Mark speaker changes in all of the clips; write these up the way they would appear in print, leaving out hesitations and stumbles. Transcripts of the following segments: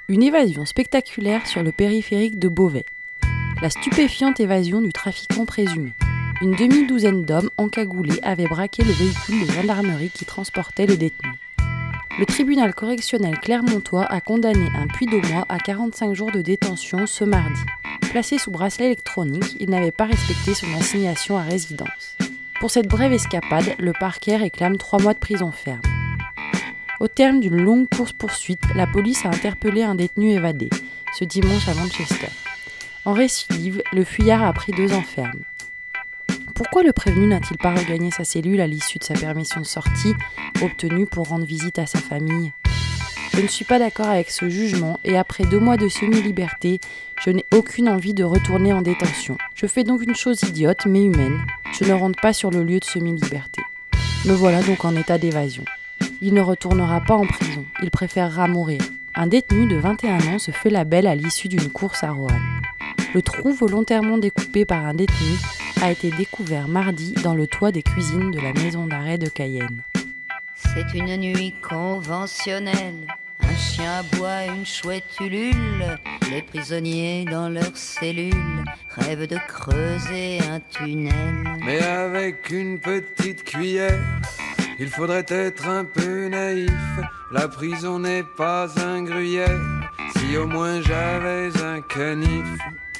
Speaker 1: Une évasion spectaculaire sur le périphérique de Beauvais. La stupéfiante évasion du trafiquant présumé. Une demi-douzaine d'hommes encagoulés avaient braqué le véhicule de gendarmerie qui transportait le détenu. Le tribunal correctionnel clermontois a condamné un Puy-d'Aumois à 45 jours de détention ce mardi. Placé sous bracelet électronique, il n'avait pas respecté son assignation à résidence. Pour cette brève escapade, le parquet réclame 3 mois de prison ferme. Au terme d'une longue course-poursuite, la police a interpellé un détenu évadé, ce dimanche à Manchester. En récidive, le fuyard a pris 2 ans ferme. Pourquoi le prévenu n'a-t-il pas regagné sa cellule à l'issue de sa permission de sortie, obtenue pour rendre visite à sa famille ? Je ne suis pas d'accord avec ce jugement et après 2 mois de semi-liberté, je n'ai aucune envie de retourner en détention. Je fais donc une chose idiote mais humaine, je ne rentre pas sur le lieu de semi-liberté. Me voilà donc en état d'évasion. Il ne retournera pas en prison, il préférera mourir. Un détenu de 21 ans se fait la belle à l'issue d'une course à Roanne. Le trou volontairement découpé par un détenu a été découvert mardi dans le toit des cuisines de la maison d'arrêt de Cayenne.
Speaker 2: C'est une nuit conventionnelle, un chien aboie, une chouette ulule. Les prisonniers dans leurs cellules rêvent de creuser un tunnel.
Speaker 3: Mais avec une petite cuillère, il faudrait être un peu naïf. La prison n'est pas un gruyère, si au moins j'avais un canif.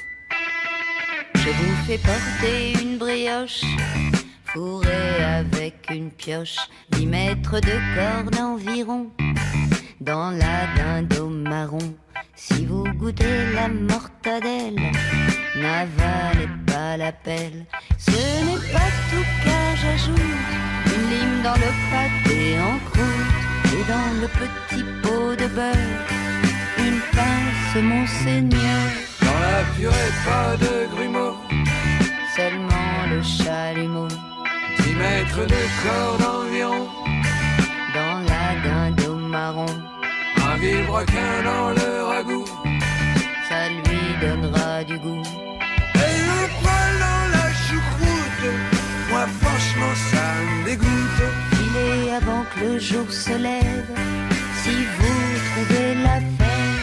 Speaker 2: Je vous fais porter une brioche, fourrée avec une pioche, 10 mètres de corde environ, dans la dinde marron. Si vous goûtez la mortadelle, n'avalez pas la pelle. Ce n'est pas tout car j'ajoute une lime dans le pâté en croûte et dans le petit pot de beurre, une pince Monseigneur.
Speaker 3: Dans la purée pas de grumeaux,
Speaker 2: seulement le chalumeau.
Speaker 3: 10 mètres de corde environ,
Speaker 2: dans la dinde au marron.
Speaker 3: Un vilebrequin dans le ragoût,
Speaker 2: ça lui donnera du goût.
Speaker 3: et le poil dans la choucroute, moi franchement ça me dégoûte.
Speaker 2: Filez avant que le jour se lève, si vous trouvez la fève.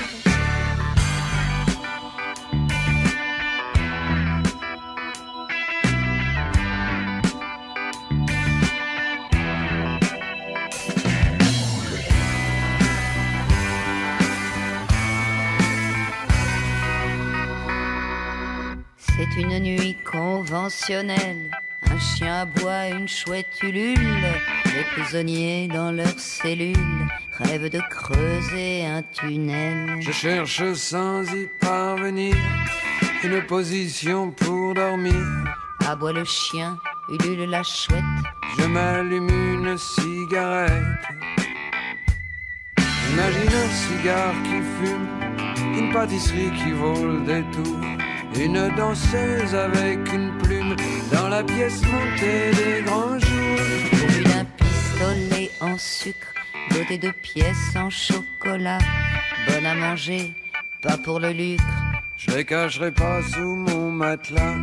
Speaker 2: C'est une nuit conventionnelle, un chien aboie, une chouette ulule. Les prisonniers dans leurs cellules rêvent de creuser un tunnel.
Speaker 3: Je cherche sans y parvenir une position pour dormir.
Speaker 2: Aboie le chien, ulule la chouette.
Speaker 3: Je m'allume une cigarette. Imagine un cigare qui fume, une pâtisserie qui vole des tours, une danseuse avec une plume dans la pièce montée des grands jours.
Speaker 2: Pourvu d'un pistolet en sucre, doté de pièces en chocolat. Bonne à manger, pas pour le lucre.
Speaker 3: Je les cacherai pas sous mon matelas.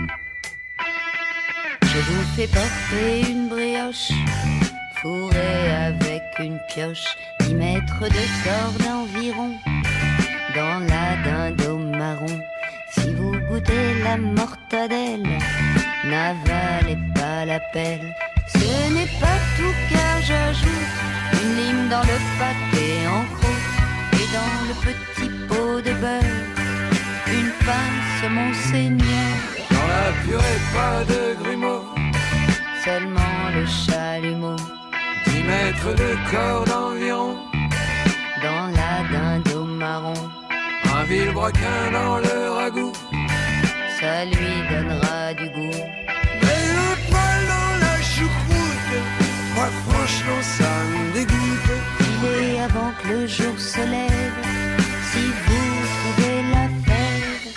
Speaker 2: Je vous fais porter une brioche, fourrée avec une pioche, 10 mètres de corde environ, dans la dinde au marron. Si vous goûtez la mortadelle, n'avalez pas la pelle. Ce n'est pas tout car j'ajoute une lime dans le pâté en croûte et dans le petit pot de beurre, une pince Monseigneur.
Speaker 3: Dans la purée pas de grumeaux,
Speaker 2: Seulement le chalumeau.
Speaker 3: 10 mètres de corde environ,
Speaker 2: Dans la dinde au marron.
Speaker 3: un vilebrequin dans le ragoût,
Speaker 2: Ça lui donnera du goût.
Speaker 3: et le poil dans la choucroute, moi franchement ça me dégoûte.
Speaker 2: Filez avant que le jour se lève, si vous trouvez la fève.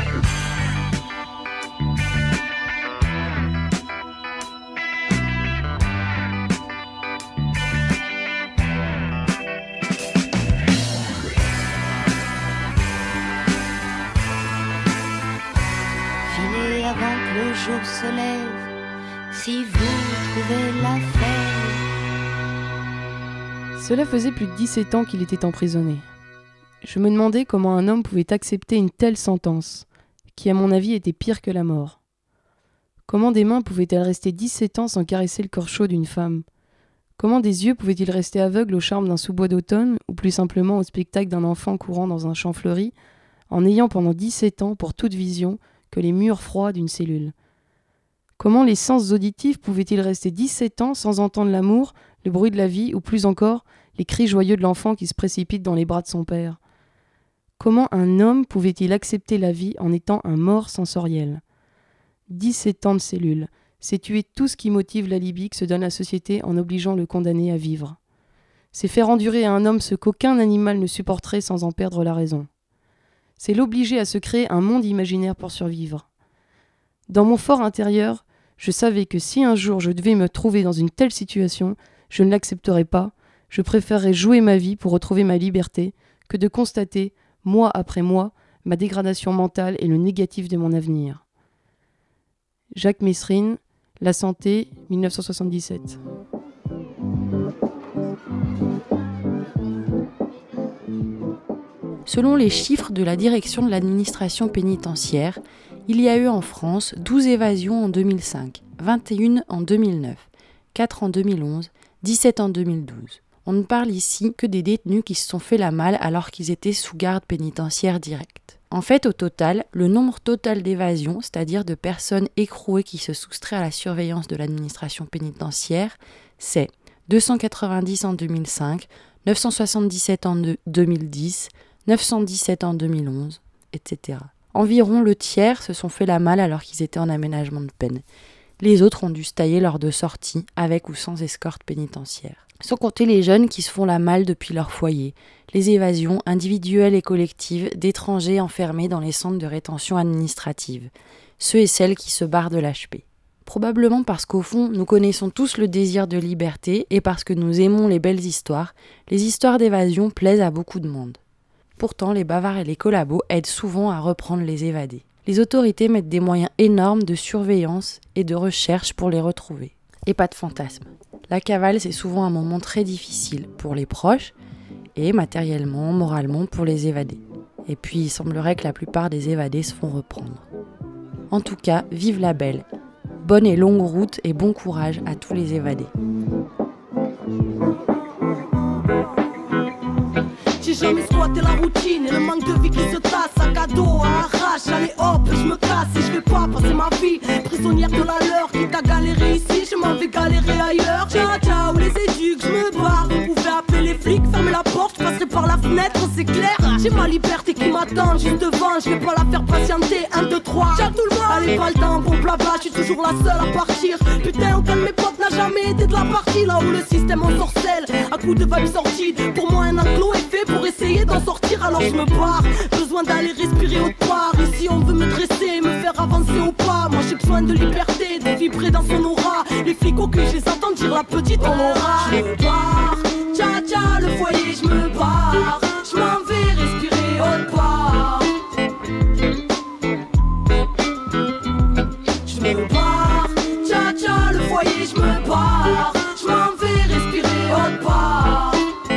Speaker 2: Filez avant que le jour se lève, si vous trouvez la fève.
Speaker 1: Cela faisait plus de 17 ans qu'il était emprisonné.
Speaker 4: Je me demandais comment un homme pouvait accepter une telle sentence, qui à mon avis était pire que la mort. Comment des mains pouvaient-elles rester 17 ans sans caresser le corps chaud d'une femme ? Comment des yeux pouvaient-ils rester aveugles au charme d'un sous-bois d'automne, ou plus simplement au spectacle d'un enfant courant dans un champ fleuri, en n'ayant pendant 17 ans, pour toute vision, que les murs froids d'une cellule ? Comment les sens auditifs pouvaient-ils rester 17 ans sans entendre l'amour, le bruit de la vie, ou plus encore, les cris joyeux de l'enfant qui se précipite dans les bras de son père ? Comment un homme pouvait-il accepter la vie en étant un mort sensoriel ? 17 ans de cellule, c'est tuer tout ce qui motive l'alibi que se donne la société en obligeant le condamné à vivre. C'est faire endurer à un homme ce qu'aucun animal ne supporterait sans en perdre la raison. C'est l'obliger à se créer un monde imaginaire pour survivre. Dans mon fort intérieur, je savais que si un jour je devais me trouver dans une telle situation, je ne l'accepterais pas, je préférerais jouer ma vie pour retrouver ma liberté que de constater, mois après mois, ma dégradation mentale et le négatif de mon avenir. Jacques Messrine, La santé, 1977.
Speaker 1: Selon les chiffres de la direction de l'administration pénitentiaire, il y a eu en France 12 évasions en 2005, 21 en 2009, 4 en 2011, 17 en 2012. On ne parle ici que des détenus qui se sont fait la malle alors qu'ils étaient sous garde pénitentiaire directe. En fait, au total, le nombre total d'évasions, c'est-à-dire de personnes écrouées qui se soustraient à la surveillance de l'administration pénitentiaire, c'est 290 en 2005, 977 en 2010, 917 en 2011, etc. Environ le tiers se sont fait la malle alors qu'ils étaient en aménagement de peine. Les autres ont dû se tailler lors de sorties, avec ou sans escorte pénitentiaire. Sans compter les jeunes qui se font la malle depuis leur foyer, les évasions individuelles et collectives d'étrangers enfermés dans les centres de rétention administrative, ceux et celles qui se barrent de l'HP. Probablement parce qu'au fond, nous connaissons tous le désir de liberté et parce que nous aimons les belles histoires, les histoires d'évasion plaisent à beaucoup de monde. Pourtant, les bavards et les collabos aident souvent à reprendre les évadés. Les autorités mettent des moyens énormes de surveillance et de recherche pour les retrouver. Et pas de fantasme. La cavale, c'est souvent un moment très difficile pour les proches et matériellement, moralement pour les évadés. Et puis, il semblerait que la plupart des évadés se font reprendre. En tout cas, vive la belle. Bonne et longue route et bon courage à tous les évadés.
Speaker 5: J'ai jamais squatté la routine et le manque de vie qui se tasse. Sac à dos, à arrache, allez hop, je me casse et je vais pas passer ma vie prisonnière de la leur. Quitte à galérer ici, je m'en vais galérer ailleurs. Ciao ciao les éduques, je me barre. Vous pouvez appeler les flics, fermez la porte, je passerai par la fenêtre, c'est clair. J'ai ma liberté qui m'attend juste devant, je vais pas la faire patienter. 1, 2, 3, ciao tout le monde. Allez pas le temps pour blabla, je suis toujours la seule à partir. Putain, aucun de mes potes n'a jamais été de la partie. Là où le système ensorcelle, à coups de vibes sorties. Pour moi un enclos est fait pour essayer d'en sortir, alors je me barre. Besoin d'aller respirer autre part. Ici on veut me dresser, me faire avancer au pas. Moi j'ai besoin de liberté, de vibrer dans son aura. Les flics au cul, je les entends dire la petite on aura. Je me barre, tcha tcha le foyer, je me barre. Je m'en vais respirer autre part. Je me barre, tcha tcha le foyer, je me barre. Je m'en vais respirer autre part.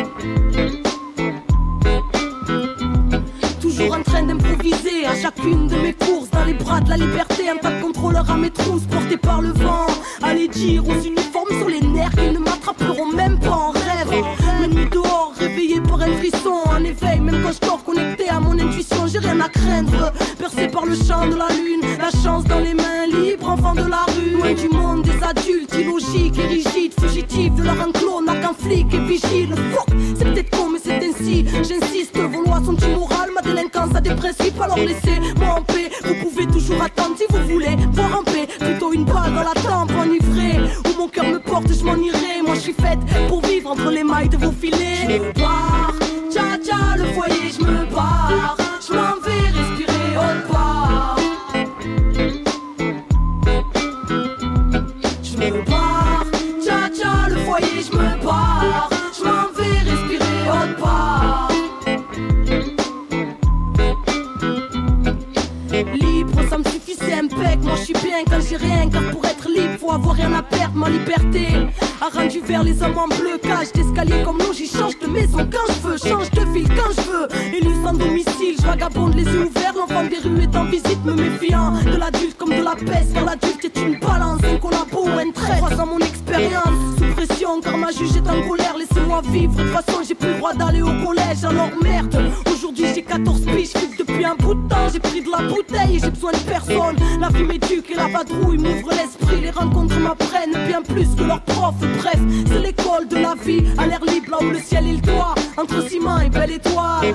Speaker 5: Toujours en train d'improviser à chacune de mes courses. Dans les bras de la liberté, un tas de contrôleurs à mes trousses portés par le vent. Allez dire aux uniformes sur les nerfs qu'ils ne m'attraperont même pas en rêve. La nuit dehors, réveillé par un frisson. En éveil, même quand je dors connecté à mon intuition, j'ai rien à craindre. Percé par le champ de la lune, la chance dans les mains libres, enfant de la rue. Loin du monde des adultes, illogiques et rigides, fugitifs de leur enclos, n'a qu'un flic et vigile. Fuck, c'est peut-être con mais c'est ainsi, j'insiste, vos lois sont immorales, ma délinquance a des principes, alors laissez-moi en paix. Vous pouvez toujours attendre si vous voulez voir en paix, plutôt une balle dans la tempe enivrée. Où mon cœur me porte, je m'en irai. Moi je suis faite pour vivre entre les mailles de vos filets. Je me barre, tcha tcha le foyer, je me barre. Je m'en vais respirer autre part. Je me barre, tcha tcha le foyer, je me barre. Je m'en vais respirer autre part. Libre, ça me suffit, c'est impec. Moi je suis bien quand j'ai rien, car pour être libre faut avoir rien à perdre. Ma liberté a rendu vert les hommes en bleu. Cage d'escalier comme l'eau, j'y change de maison quand je veux, change de ville quand je veux. Élu sans domicile, je vagabonde les yeux ouverts. L'enfant des rues est en visite, me méfiant de l'adulte comme de la peste. Car l'adulte est une balance, un collabo ou un trait. Croisant mon expérience, sous pression, car ma juge est en colère. Laissez-moi vivre, de toute façon j'ai plus le droit d'aller au collège. Alors merde, aujourd'hui j'ai 14 piges, je depuis un bout de temps. J'ai pris de la bouteille et j'ai besoin de personne. La vie m'éduque et la vadrouille m'ouvre l'esprit. Les rencontres m'apprennent bien plus que leurs profs. Bref, c'est l'école de la vie, à l'air libre, là où le ciel est le toit. Entre ciment et belle étoile.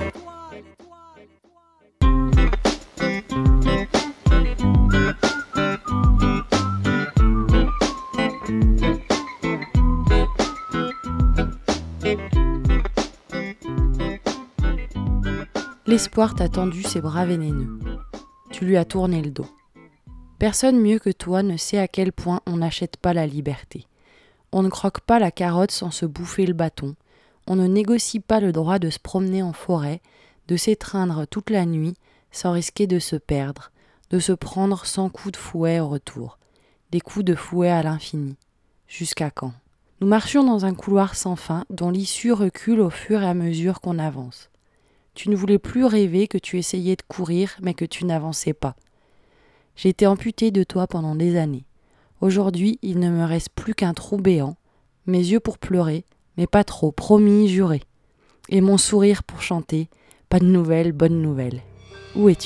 Speaker 1: L'espoir t'a tendu ses bras vénéneux. Tu lui as tourné le dos. Personne mieux que toi ne sait à quel point on n'achète pas la liberté. On ne croque pas la carotte sans se bouffer le bâton. On ne négocie pas le droit de se promener en forêt, de s'étreindre toute la nuit sans risquer de se perdre, de se prendre 100 coups de fouet au retour. Des coups de fouet à l'infini. Jusqu'à quand ? Nous marchions dans un couloir sans fin dont l'issue recule au fur et à mesure qu'on avance. Tu ne voulais plus rêver que tu essayais de courir, mais que tu n'avançais pas. J'ai été amputée de toi pendant des années. Aujourd'hui, il ne me reste plus qu'un trou béant, mes yeux pour pleurer, mais pas trop, promis, juré. Et mon sourire pour chanter, pas de nouvelles, bonne nouvelle. Où es-tu ?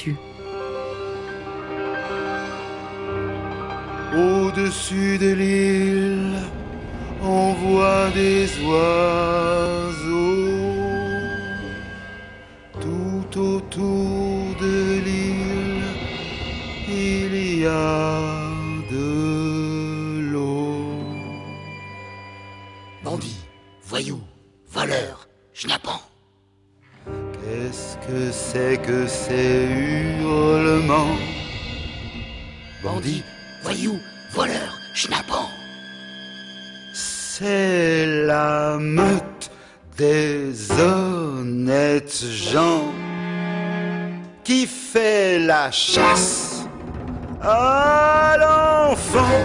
Speaker 6: Au-dessus de l'île, on voit des oiseaux. Tout autour de l'île, il y a de l'eau.
Speaker 7: Bandit, voyou, voleur, schnappant.
Speaker 6: Qu'est-ce que c'est que ces hurlements?
Speaker 7: Bandit, voyou, voleur, schnappant.
Speaker 6: C'est la meute des honnêtes gens qui fait la chasse à l'enfant.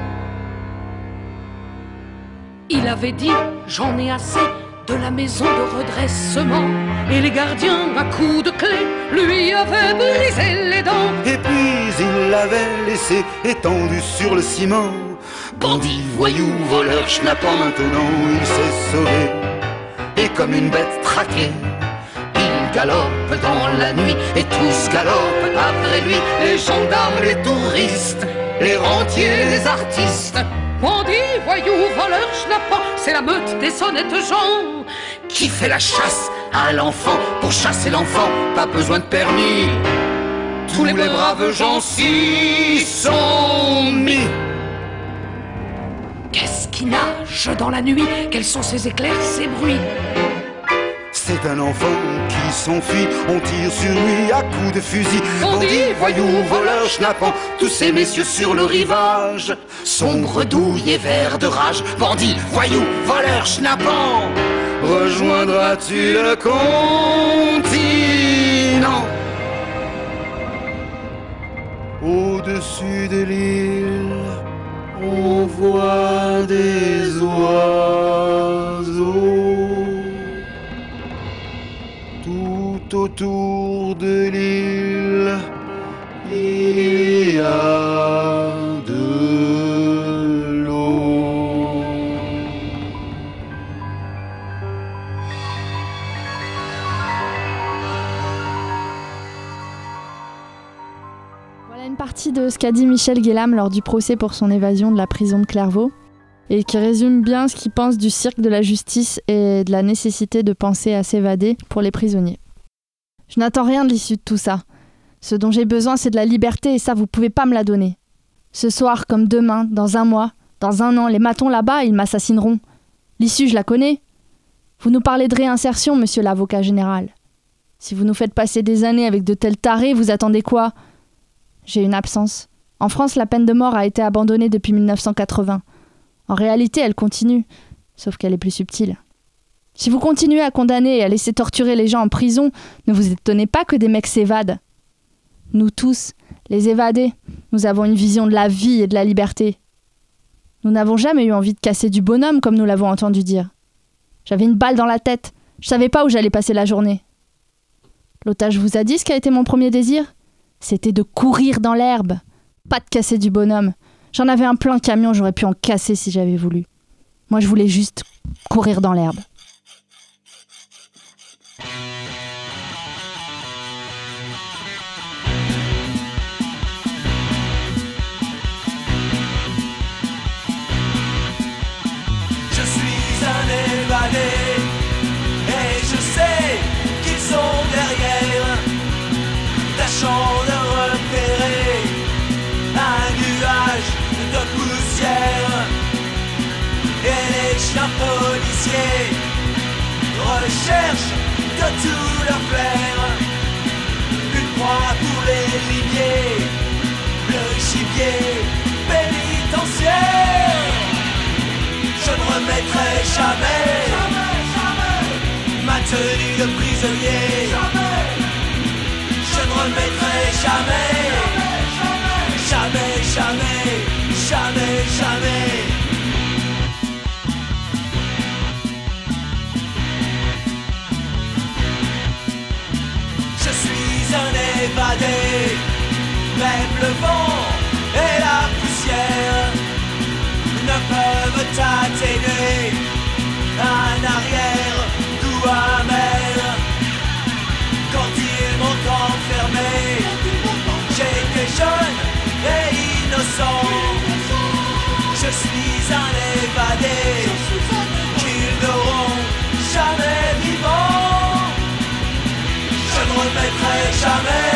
Speaker 8: Il avait dit, j'en ai assez de la maison de redressement. Et les gardiens, à coups de clé, lui avaient brisé les dents.
Speaker 6: Et puis il l'avait laissé étendu sur le ciment.
Speaker 7: Bandit, voyou, voleur, schnappant,
Speaker 6: Maintenant il s'est sauvé.
Speaker 7: et comme une bête traquée, il galope dans la nuit et tous galopent après lui. Les gendarmes, les touristes, les rentiers, les artistes.
Speaker 8: Bandit, voyou, voleur, schnappant, c'est la meute des honnêtes gens
Speaker 7: Qui fait la chasse à l'enfant? Pour chasser l'enfant, pas besoin de permis. Tous les braves gens s'y sont mis.
Speaker 8: Qu'est-ce qui nage dans la nuit? Quels sont ces éclairs, ces bruits?
Speaker 6: C'est un enfant qui s'enfuit, on tire sur lui à coups de fusil.
Speaker 8: Bandit,
Speaker 6: voyou, voleur, schnappant, tous ces messieurs sur le rivage.
Speaker 7: Sombre, douille et vert de rage. Bandit, voyou, voleur, schnappant.
Speaker 6: Rejoindras-tu le continent? Au-dessus de l'île, on voit des oiseaux. Tout autour de l'île, il y a de l'eau.
Speaker 9: Voilà une partie de ce qu'a dit Michel Guélam lors du procès pour son évasion de la prison de Clairvaux, et qui résume bien ce qu'il pense du cirque de la justice et de la nécessité de penser à s'évader pour les prisonniers. Je n'attends rien de l'issue de tout ça. Ce dont j'ai besoin, c'est de la liberté, et ça, vous pouvez pas me la donner. Ce soir, comme demain, dans un mois, dans un an, les matons là-bas, ils m'assassineront. L'issue, je la connais. Vous nous parlez de réinsertion, monsieur l'avocat général. Si vous nous faites passer des années avec de tels tarés, vous attendez quoi? J'ai une absence. En France, la peine de mort a été abandonnée depuis 1980. En réalité, elle continue, sauf qu'elle est plus subtile. Si vous continuez à condamner et à laisser torturer les gens en prison, ne vous étonnez pas que des mecs s'évadent. Nous tous, les évadés, nous avons une vision de la vie et de la liberté. Nous n'avons jamais eu envie de casser du bonhomme comme nous l'avons entendu dire. J'avais une balle dans la tête. Je savais pas où j'allais passer la journée. L'otage vous a dit ce qu'a été mon premier désir ? C'était de courir dans l'herbe. Pas de casser du bonhomme. J'en avais un plein camion, j'aurais pu en casser si j'avais voulu. Moi, je voulais juste courir dans l'herbe.
Speaker 10: Je suis un évadé et je sais qu'ils sont derrière, tâchant de repérer un nuage de poussière. Et les chiens policiers recherchent de tout leur flair une proie pour les limiers, le gibier pénitentiaire. Je ne remettrai jamais ma tenue de prisonnier. Je ne remettrai jamais, jamais, jamais, jamais, jamais. Je suis un évadé, même le vent et la poussière ne peuvent atténuer un arrière-goût amer. Quand ils m'ont enfermé, j'étais jeune et innocent. Je suis un évadé qu'ils n'auront jamais vivant. Je ne remettrai jamais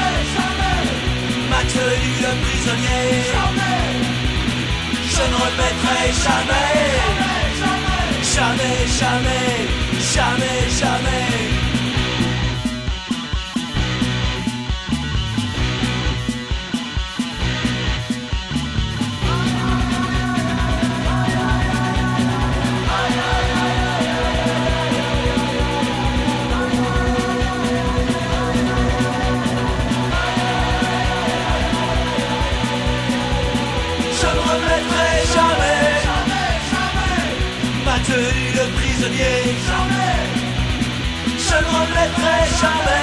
Speaker 10: ma tenue de prisonnier. Je ne remettrai jamais, jamais, jamais, jamais, jamais. Tenue de prisonnier, jamais. Je ne remettrai jamais